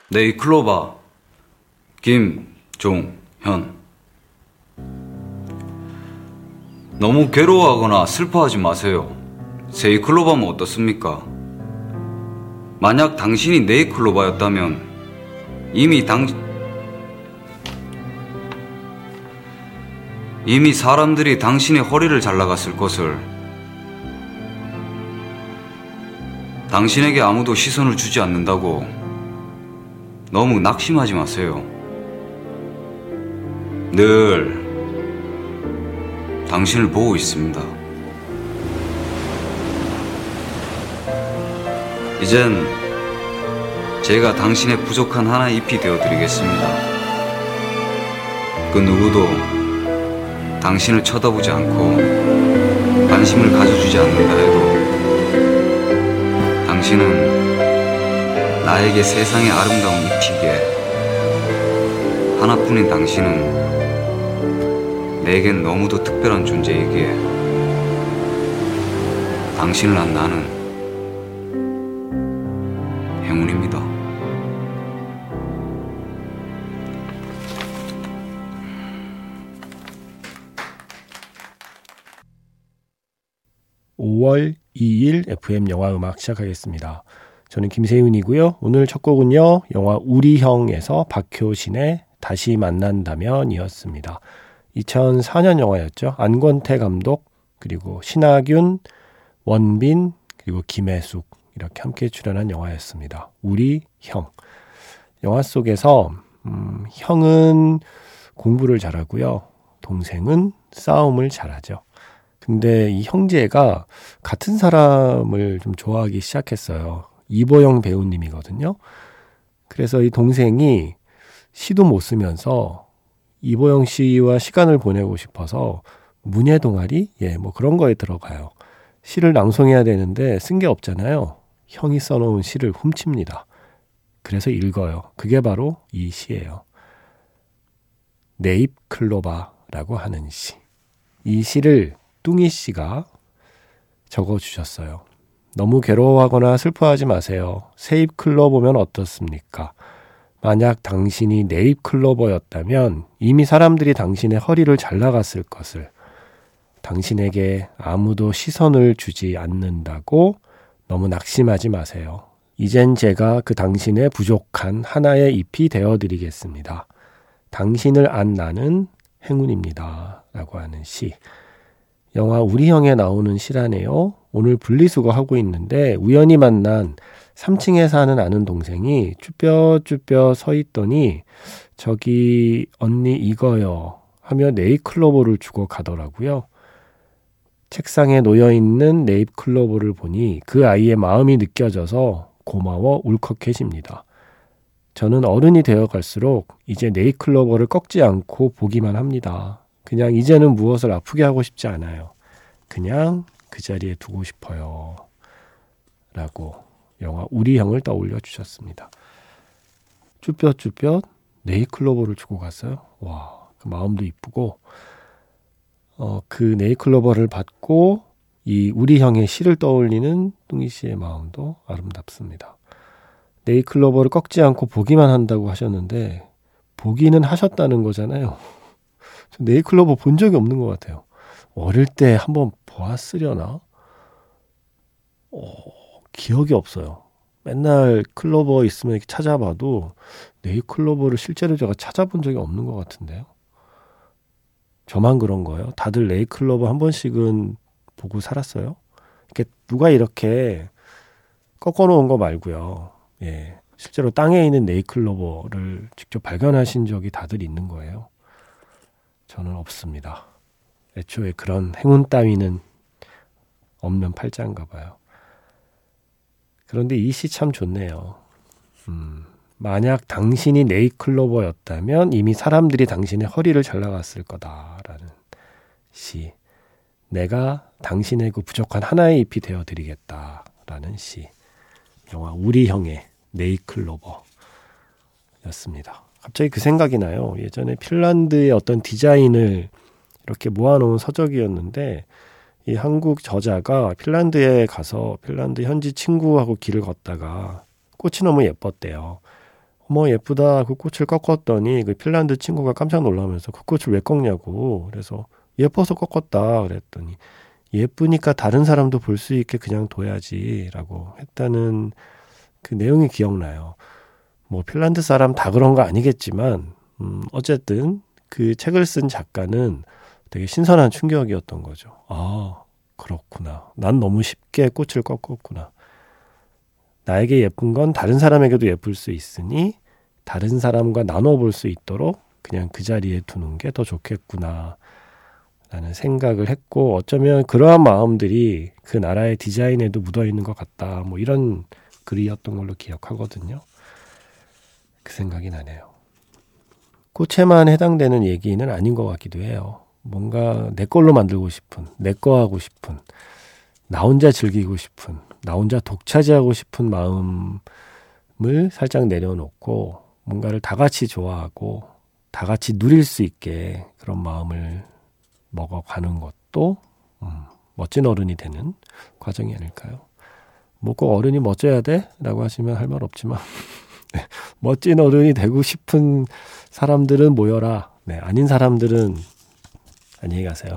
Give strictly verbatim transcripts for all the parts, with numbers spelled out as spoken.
네이클로바 김종현. 너무 괴로워하거나 슬퍼하지 마세요. 세이클로바면 어떻습니까? 만약 당신이 네이클로바였다면 이미 당 이미 사람들이 당신의 허리를 잘라갔을 것을. 당신에게 아무도 시선을 주지 않는다고 너무 낙심하지 마세요. 늘 당신을 보고 있습니다. 이젠 제가 당신의 부족한 하나의 잎이 되어드리겠습니다. 그 누구도 당신을 쳐다보지 않고 관심을 가져주지 않는다 해도 당신은 나에게 세상의 아름다운 잎이기에, 하나뿐인 당신은 내겐 너무도 특별한 존재이기에 당신을 안 나는 행운입니다. 오월 이일 에프엠 영화음악 시작하겠습니다. 저는 김세윤이고요. 오늘 첫 곡은요, 영화 우리형에서 박효신의 다시 만난다면 이었습니다. 이천사년 영화였죠. 안권태 감독, 그리고 신하균, 원빈, 그리고 김혜숙 이렇게 함께 출연한 영화였습니다. 우리형. 영화 속에서 음, 형은 공부를 잘하고요, 동생은 싸움을 잘하죠. 근데 이 형제가 같은 사람을 좀 좋아하기 시작했어요. 이보영 배우님이거든요. 그래서 이 동생이 시도 못 쓰면서 이보영 씨와 시간을 보내고 싶어서 문예 동아리? 예, 뭐 그런 거에 들어가요. 시를 낭송해야 되는데 쓴 게 없잖아요. 형이 써놓은 시를 훔칩니다. 그래서 읽어요. 그게 바로 이 시예요. 네잎클로바라고 하는 시. 이 시를 뚱이 씨가 적어주셨어요. 너무 괴로워하거나 슬퍼하지 마세요. 새잎 클로버면 어떻습니까? 만약 당신이 네잎 클로버였다면 이미 사람들이 당신의 허리를 잘라갔을 것을. 당신에게 아무도 시선을 주지 않는다고 너무 낙심하지 마세요. 이젠 제가 그 당신의 부족한 하나의 잎이 되어드리겠습니다. 당신을 안 나는 행운입니다. 라고 하는 시. 영화 우리형에 나오는 시라네요. 오늘 분리수거 하고 있는데 우연히 만난 삼 층에 사는 아는 동생이 쭈뼛쭈뼛 서 있더니 저기 언니 이거요 하며 네잎클로버를 주고 가더라고요. 책상에 놓여있는 네잎클로버를 보니 그 아이의 마음이 느껴져서 고마워 울컥해집니다. 저는 어른이 되어갈수록 이제 네잎클로버를 꺾지 않고 보기만 합니다. 그냥 이제는 무엇을 아프게 하고 싶지 않아요. 그냥 그 자리에 두고 싶어요. 라고 영화 우리형을 떠올려 주셨습니다. 쭈뼛쭈뼛 네잎클로버를 주고 갔어요. 와, 그 마음도 이쁘고 어, 그 네잎클로버를 받고 이 우리형의 시를 떠올리는 뚱이 씨의 마음도 아름답습니다. 네잎클로버를 꺾지 않고 보기만 한다고 하셨는데 보기는 하셨다는 거잖아요. 네잎클로버 본 적이 없는 것 같아요. 어릴 때 한번 보았으려나? 어, 기억이 없어요. 맨날 클로버 있으면 이렇게 찾아봐도 네잎클로버를 실제로 제가 찾아본 적이 없는 것 같은데요. 저만 그런 거예요? 다들 네잎클로버 한 번씩은 보고 살았어요? 이렇게 누가 이렇게 꺾어놓은 거 말고요. 예, 실제로 땅에 있는 네잎클로버를 직접 발견하신 적이 다들 있는 거예요. 저는 없습니다. 애초에 그런 행운 따위는 없는 팔자인가 봐요. 그런데 이 시 참 좋네요. 음, 만약 당신이 네잎클로버였다면 이미 사람들이 당신의 허리를 잘라갔을 거다라는 시. 내가 당신의 그 부족한 하나의 잎이 되어드리겠다라는 시. 영화 우리형의 네잎클로버였습니다. 갑자기 그 생각이 나요. 예전에 핀란드의 어떤 디자인을 이렇게 모아놓은 서적이었는데 이 한국 저자가 핀란드에 가서 핀란드 현지 친구하고 길을 걷다가 꽃이 너무 예뻤대요. 어머 예쁘다. 그 꽃을 꺾었더니 그 핀란드 친구가 깜짝 놀라면서 그 꽃을 왜 꺾냐고. 그래서 예뻐서 꺾었다 그랬더니 예쁘니까 다른 사람도 볼 수 있게 그냥 둬야지라고 했다는 그 내용이 기억나요. 뭐 핀란드 사람 다 그런 거 아니겠지만 음, 어쨌든 그 책을 쓴 작가는 되게 신선한 충격이었던 거죠. 아 그렇구나. 난 너무 쉽게 꽃을 꺾었구나. 나에게 예쁜 건 다른 사람에게도 예쁠 수 있으니 다른 사람과 나눠볼 수 있도록 그냥 그 자리에 두는 게 더 좋겠구나 라는 생각을 했고, 어쩌면 그러한 마음들이 그 나라의 디자인에도 묻어있는 것 같다, 뭐 이런 글이었던 걸로 기억하거든요. 그 생각이 나네요. 꽃에만 해당되는 얘기는 아닌 것 같기도 해요. 뭔가 내 걸로 만들고 싶은, 내 거 하고 싶은, 나 혼자 즐기고 싶은, 나 혼자 독차지하고 싶은 마음을 살짝 내려놓고 뭔가를 다 같이 좋아하고 다 같이 누릴 수 있게 그런 마음을 먹어가는 것도 음, 멋진 어른이 되는 과정이 아닐까요? 뭐 꼭 어른이 멋져야 돼? 라고 하시면 할 말 없지만 네, 멋진 어른이 되고 싶은 사람들은 모여라. 네, 아닌 사람들은 안녕히 가세요.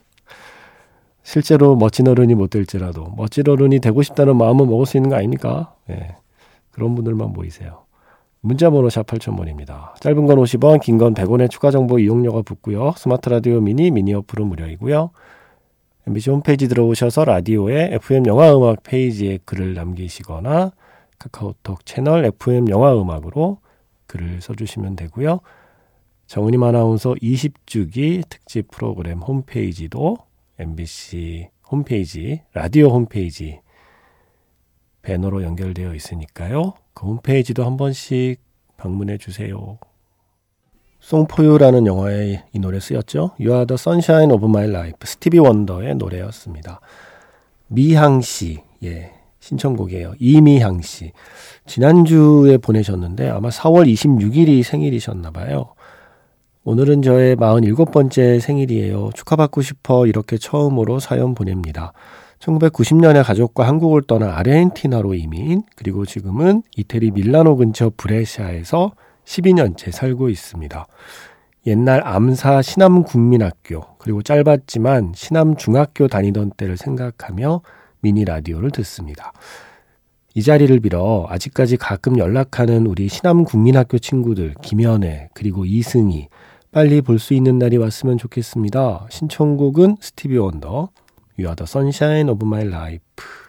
실제로 멋진 어른이 못 될지라도 멋진 어른이 되고 싶다는 마음은 먹을 수 있는 거 아닙니까? 네, 그런 분들만 모이세요. 문자번호 샵 팔천 번입니다. 짧은 건 오십 원, 긴 건 백 원의 추가 정보 이용료가 붙고요. 스마트 라디오 미니, 미니 어플은 무료이고요. 엠비씨 홈페이지 들어오셔서 라디오에 에프엠 영화음악 페이지에 글을 남기시거나 카카오톡 채널 에프엠 영화음악으로 글을 써주시면 되고요. 정은임 아나운서 이십 주기 특집 프로그램 홈페이지도 엠비씨 홈페이지, 라디오 홈페이지 배너로 연결되어 있으니까요. 그 홈페이지도 한 번씩 방문해 주세요. 송포유라는 영화에 이 노래 쓰였죠. You are the sunshine of my life. 스티비 원더의 노래였습니다. 미향 씨, 예, 신청곡이에요. 이미향 씨. 지난주에 보내셨는데 아마 사월 이십육일이 생일이셨나 봐요. 오늘은 저의 마흔일곱 번째 생일이에요. 축하받고 싶어 이렇게 처음으로 사연 보냅니다. 천구백구십 년에 가족과 한국을 떠나 아르헨티나로 이민, 그리고 지금은 이태리 밀라노 근처 브레샤에서 십이 년째 살고 있습니다. 옛날 암사 신암국민학교, 그리고 짧았지만 신암중학교 다니던 때를 생각하며 미니 라디오를 듣습니다. 이 자리를 빌어 아직까지 가끔 연락하는 우리 신암국민학교 친구들 김연애 그리고 이승희 빨리 볼 수 있는 날이 왔으면 좋겠습니다. 신청곡은 스티비 원더 You are the sunshine of my life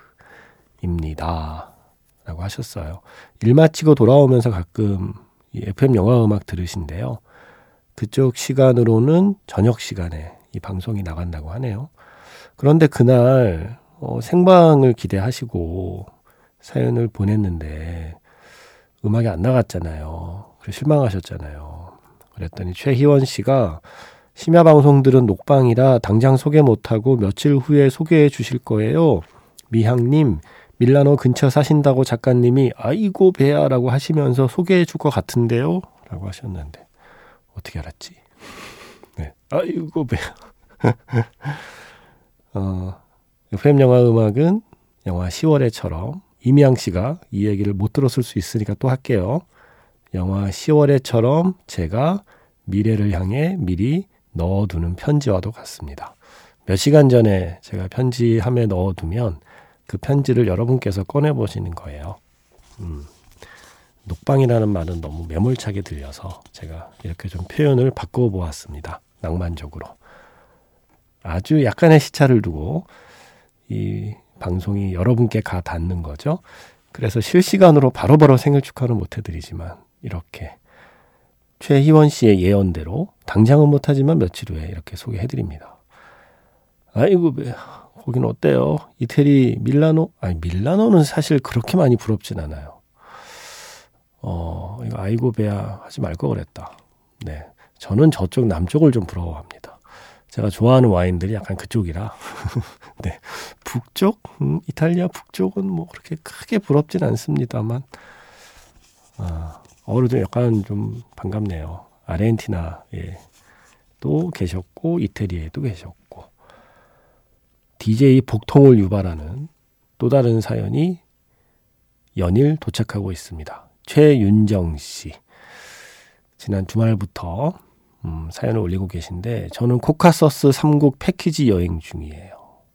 입니다 라고 하셨어요. 일 마치고 돌아오면서 가끔 이 에프엠 영화음악 들으신데요. 그쪽 시간으로는 저녁 시간에 이 방송이 나간다고 하네요. 그런데 그날 어, 생방을 기대하시고 사연을 보냈는데 음악이 안 나갔잖아요. 그래서 실망하셨잖아요. 그랬더니 최희원 씨가 심야 방송들은 녹방이라 당장 소개 못하고 며칠 후에 소개해 주실 거예요. 미향님, 밀라노 근처 사신다고 작가님이 아이고 배야라고 하시면서 소개해 줄 것 같은데요? 라고 하셨는데 어떻게 알았지? 네, 아이고 배야. 어, 에프엠 영화 음악은 영화 시월에처럼 이미향 씨가 이 얘기를 못 들었을 수 있으니까 또 할게요. 영화 시월에처럼 제가 미래를 향해 미리 넣어두는 편지와도 같습니다. 몇 시간 전에 제가 편지함에 넣어두면 그 편지를 여러분께서 꺼내보시는 거예요. 음, 녹방이라는 말은 너무 매몰차게 들려서 제가 이렇게 좀 표현을 바꿔보았습니다. 낭만적으로. 아주 약간의 시차를 두고 이 방송이 여러분께 가 닿는 거죠. 그래서 실시간으로 바로바로 생일 축하는 못 해드리지만 이렇게 최희원 씨의 예언대로 당장은 못하지만 며칠 후에 이렇게 소개해드립니다. 아이고 거긴 어때요? 이태리 밀라노? 아니 밀라노는 사실 그렇게 많이 부럽진 않아요. 어 이거 아이고 배야 하지 말 거 그랬다. 네, 저는 저쪽 남쪽을 좀 부러워합니다. 제가 좋아하는 와인들이 약간 그쪽이라. 네, 북쪽? 음, 이탈리아 북쪽은 뭐 그렇게 크게 부럽진 않습니다만 아, 어르도 약간 좀 반갑네요. 아르헨티나에 또 계셨고 이태리에도 계셨고 디제이 복통을 유발하는 또 다른 사연이 연일 도착하고 있습니다. 최윤정 씨. 지난 주말부터 음, 사연을 올리고 계신데 저는 코카서스 삼국 패키지 여행 중이에요.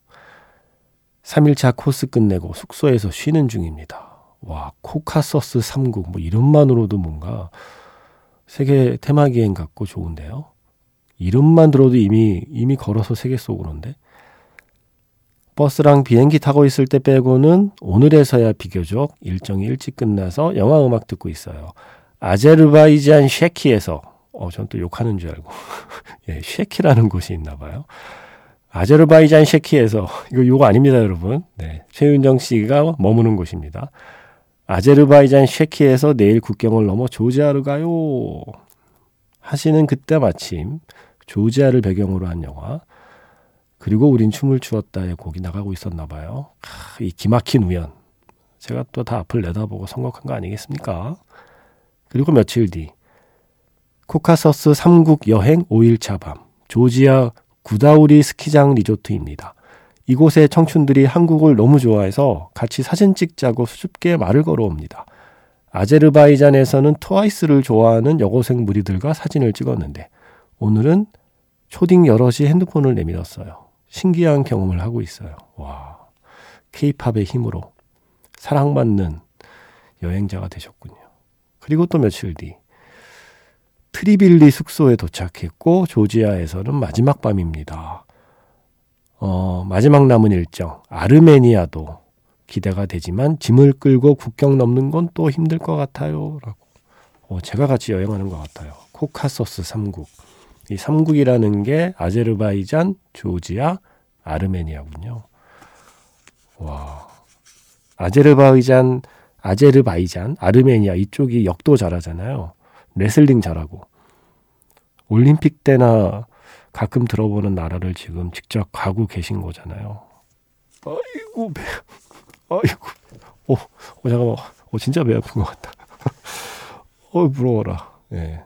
삼 일차 코스 끝내고 숙소에서 쉬는 중입니다. 와, 코카서스 삼국 뭐 이름만으로도 뭔가 세계 테마기행 같고 좋은데요. 이름만 들어도 이미 이미 걸어서 세계 속으로인데 버스랑 비행기 타고 있을 때 빼고는 오늘에서야 비교적 일정이 일찍 끝나서 영화 음악 듣고 있어요. 아제르바이잔 쉐키에서 어, 전 또 욕하는 줄 알고 예, 쉐키라는 곳이 있나 봐요. 아제르바이잔 쉐키에서 이거 욕 아닙니다, 여러분. 네, 최윤정 씨가 머무는 곳입니다. 아제르바이잔 쉐키에서 내일 국경을 넘어 조지아로 가요 하시는 그때 마침 조지아를 배경으로 한 영화 그리고 우린 춤을 추었다의 곡이 나가고 있었나 봐요. 하, 이 기막힌 우연. 제가 또 다 앞을 내다보고 선곡한 거 아니겠습니까? 그리고 며칠 뒤 코카서스 삼국 여행 오 일차 밤 조지아 구다우리 스키장 리조트입니다. 이곳의 청춘들이 한국을 너무 좋아해서 같이 사진 찍자고 수줍게 말을 걸어옵니다. 아제르바이잔에서는 트와이스를 좋아하는 여고생 무리들과 사진을 찍었는데 오늘은 초딩 여럿이 핸드폰을 내밀었어요. 신기한 경험을 하고 있어요. 와, 케이팝의 힘으로 사랑받는 여행자가 되셨군요. 그리고 또 며칠 뒤 트리빌리 숙소에 도착했고 조지아에서는 마지막 밤입니다. 어, 마지막 남은 일정 아르메니아도 기대가 되지만 짐을 끌고 국경 넘는 건 또 힘들 것 같아요. 라고. 어, 제가 같이 여행하는 것 같아요. 코카서스 삼국. 이 삼국이라는 게 아제르바이잔, 조지아, 아르메니아군요. 와, 아제르바이잔, 아제르바이잔, 아르메니아 이쪽이 역도 잘하잖아요. 레슬링 잘하고. 올림픽 때나 가끔 들어보는 나라를 지금 직접 가고 계신 거잖아요. 아이고 배, 아이고, 오, 오 잠깐만, 오 진짜 배 아픈 것 같다. 어 부러워라. 예.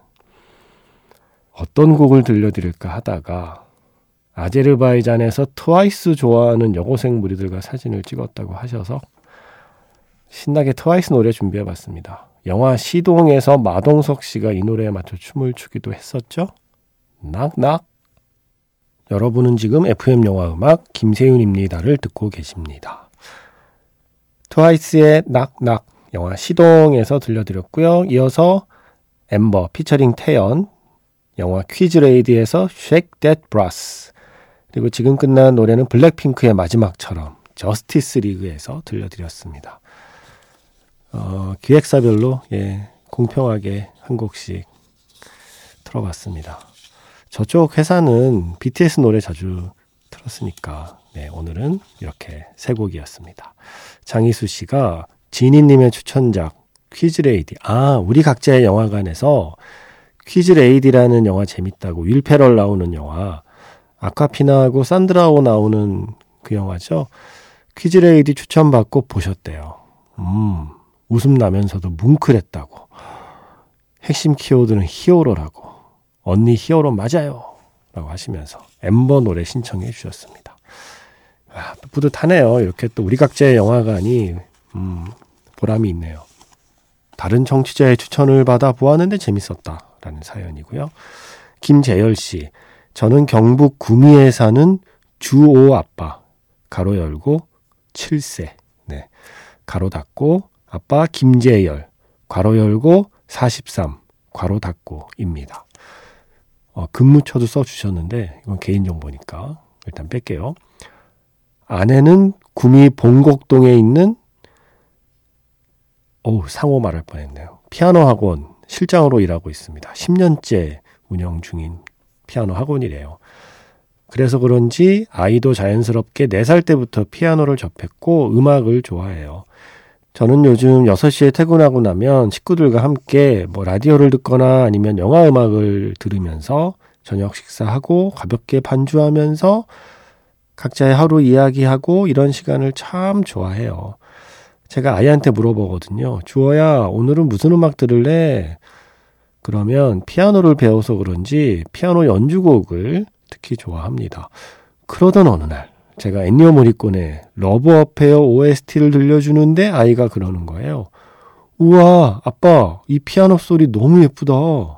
어떤 곡을 들려드릴까 하다가 아제르바이잔에서 트와이스 좋아하는 여고생 무리들과 사진을 찍었다고 하셔서 신나게 트와이스 노래 준비해봤습니다. 영화 시동에서 마동석 씨가 이 노래에 맞춰 춤을 추기도 했었죠. 낙낙. 여러분은 지금 에프엠 영화 음악 김세윤입니다를 듣고 계십니다. 트와이스의 낙낙 영화 시동에서 들려드렸고요. 이어서 엠버 피처링 태연 영화 퀴즈레이디에서 Shake That Brass 그리고 지금 끝난 노래는 블랙핑크의 마지막처럼 저스티스 리그에서 들려드렸습니다. 어, 기획사별로 예, 공평하게 한 곡씩 틀어봤습니다. 저쪽 회사는 비티에스 노래 자주 틀었으니까 네, 오늘은 이렇게 세 곡이었습니다. 장희수 씨가 지니님의 추천작 퀴즈레이디 아 우리 각자의 영화관에서 퀴즈레이디라는 영화 재밌다고 윌 페럴 나오는 영화 아카피나하고 산드라오 나오는 그 영화죠. 퀴즈레이디 추천받고 보셨대요. 음 웃음 나면서도 뭉클했다고. 핵심 키워드는 히어로라고. 언니 히어로 맞아요. 라고 하시면서 엠버 노래 신청해 주셨습니다. 아, 뿌듯하네요. 이렇게 또 우리 각자의 영화관이 음, 보람이 있네요. 다른 청취자의 추천을 받아 보았는데 재밌었다라는 사연이고요. 김재열 씨. 저는 경북 구미에 사는 주오 아빠. 가로 열고 칠 세. 네. 가로 닫고 아빠 김재열, 괄호 열고 사십삼, 괄호 닫고입니다. 어, 근무처도 써주셨는데 이건 개인정보니까 일단 뺄게요. 아내는 구미 봉곡동에 있는 어우 상호 말할 뻔했네요. 피아노 학원 실장으로 일하고 있습니다. 십 년째 운영 중인 피아노 학원이래요. 그래서 그런지 아이도 자연스럽게 네 살 때부터 피아노를 접했고 음악을 좋아해요. 저는 요즘 여섯 시에 퇴근하고 나면 식구들과 함께 뭐 라디오를 듣거나 아니면 영화 음악을 들으면서 저녁 식사하고 가볍게 반주하면서 각자의 하루 이야기하고 이런 시간을 참 좋아해요. 제가 아이한테 물어보거든요. 주어야 오늘은 무슨 음악 들을래? 그러면 피아노를 배워서 그런지 피아노 연주곡을 특히 좋아합니다. 그러던 어느 날 제가 엔니오 모리콘의 러브 어페어 오에스티를 들려주는데 아이가 그러는 거예요. 우와, 아빠, 이 피아노 소리 너무 예쁘다.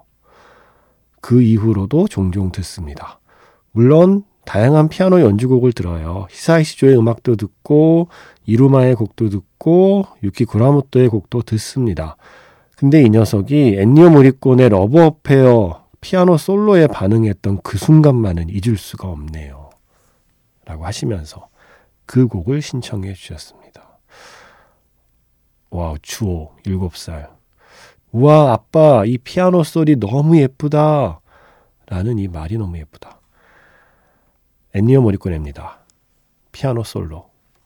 그 이후로도 종종 듣습니다. 물론 다양한 피아노 연주곡을 들어요. 히사이시조의 음악도 듣고 이루마의 곡도 듣고 유키 구라모토의 곡도 듣습니다. 근데 이 녀석이 엔니오 모리코네 러브 어페어 피아노 솔로에 반응했던 그 순간만은 잊을 수가 없네요. 라고 하시면서 그 곡을 신청해 주셨습니다. 와우, 주호, 일곱 살. 우와, 아빠, 이 피아노 소리 너무 예쁘다. 라는 이 말이 너무 예쁘다. 엔니오 모리코네입니다. 피아노 솔로.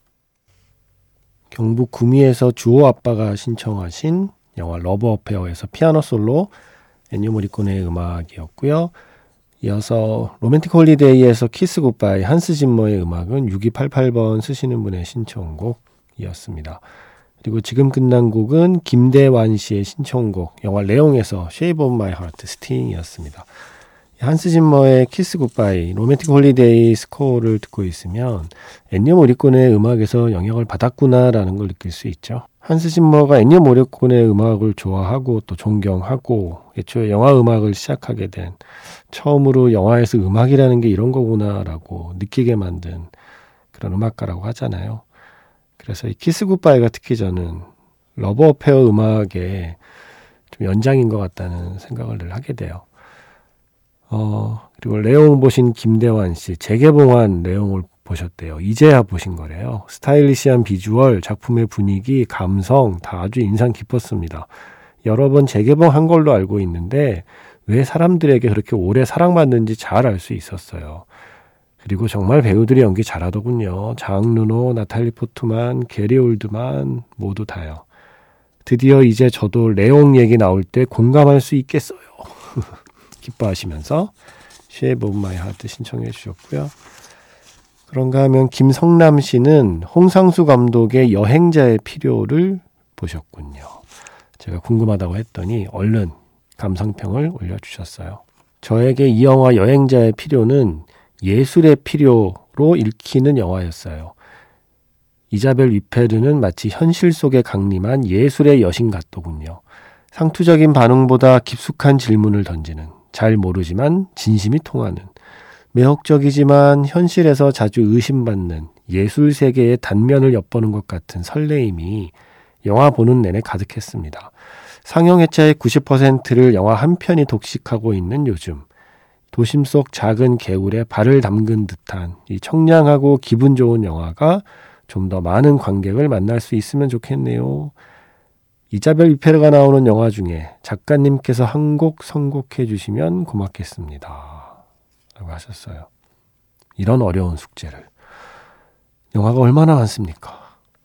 경북 구미에서 주호 아빠가 신청하신 영화 러브 어페어에서 피아노 솔로 엔니오 모리코네의 음악이었고요. 이어서 로맨틱 홀리데이에서 키스 굿바이 한스 짐머의 음악은 육이팔팔 번 쓰시는 분의 신청곡이었습니다. 그리고 지금 끝난 곡은 김대완 씨의 신청곡 영화 레옹에서 Shape of My Heart 스팅이었습니다. 한스 짐머의 키스 굿바이, 로맨틱 홀리데이 스코어를 듣고 있으면 엔니오 모리코네의 음악에서 영향을 받았구나라는 걸 느낄 수 있죠. 한스 짐머가 엔니오 모리코네의 음악을 좋아하고 또 존경하고 애초에 영화 음악을 시작하게 된 처음으로 영화에서 음악이라는 게 이런 거구나라고 느끼게 만든 그런 음악가라고 하잖아요. 그래서 이 키스 굿바이가 특히 저는 러브 어페어 음악의 좀 연장인 것 같다는 생각을 늘 하게 돼요. 어, 그리고 레옹 보신 김대완 씨, 재개봉한 레옹을 보셨대요. 이제야 보신 거래요. 스타일리시한 비주얼, 작품의 분위기, 감성 다 아주 인상 깊었습니다. 여러 번 재개봉한 걸로 알고 있는데 왜 사람들에게 그렇게 오래 사랑받는지 잘 알 수 있었어요. 그리고 정말 배우들이 연기 잘하더군요. 장 르노, 나탈리 포트만, 게리 올드만 모두 다요. 드디어 이제 저도 레옹 얘기 나올 때 공감할 수 있겠어요. 기뻐하시면서 Shape of My Heart 신청해 주셨고요. 그런가 하면 김성남 씨는 홍상수 감독의 여행자의 필요를 보셨군요. 제가 궁금하다고 했더니 얼른 감상평을 올려주셨어요. 저에게 이 영화 여행자의 필요는 예술의 필요로 읽히는 영화였어요. 이자벨 위페르는 마치 현실 속에 강림한 예술의 여신 같더군요. 상투적인 반응보다 깊숙한 질문을 던지는, 잘 모르지만 진심이 통하는, 매혹적이지만 현실에서 자주 의심받는 예술 세계의 단면을 엿보는 것 같은 설레임이 영화 보는 내내 가득했습니다. 상영 회차의 구십 퍼센트를 영화 한 편이 독식하고 있는 요즘, 도심 속 작은 개울에 발을 담근 듯한 이 청량하고 기분 좋은 영화가 좀 더 많은 관객을 만날 수 있으면 좋겠네요. 이자벨 위페르가 나오는 영화 중에 작가님께서 한 곡 선곡해 주시면 고맙겠습니다. 라고 하셨어요. 이런 어려운 숙제를. 영화가 얼마나 많습니까?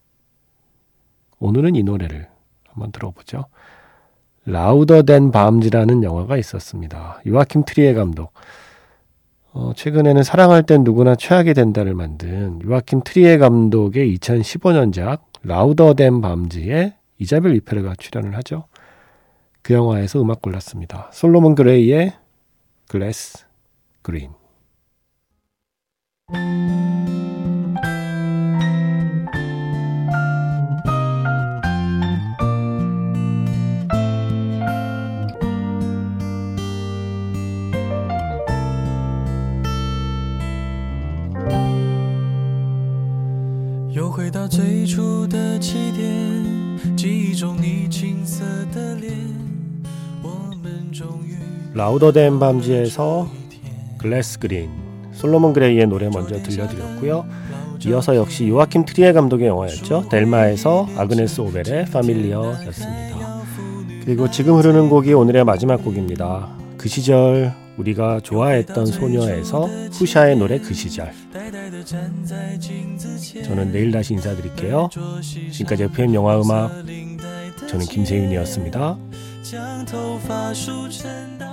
오늘은 이 노래를 한번 들어보죠. 라우더 댄 밤즈라는 영화가 있었습니다. 요아킴 트리에 감독. 어, 최근에는 사랑할 땐 누구나 최악이 된다를 만든 요아킴 트리에 감독의 이천십오 년작 라우더 댄 밤즈에 이자벨 위페르가 출연을 하죠. 그 영화에서 음악 골랐습니다. 솔로몬 그레이의 글래스 그린. 又回到最初的起点，记忆中你青涩的脸，我们终于 라우더 댄 밤즈에서 글래스 그린, 솔로몬 그레이의 노래 먼저 들려드렸고요. 이어서 역시 요아킴 트리에 감독의 영화였죠. 델마에서 아그네스 오벨의 파밀리어였습니다. 그리고 지금 흐르는 곡이 오늘의 마지막 곡입니다. 그 시절 우리가 좋아했던 소녀에서 후샤의 노래 그 시절. 저는 내일 다시 인사드릴게요. 지금까지 에프엠 영화음악, 저는 김세윤이었습니다. 将头发梳成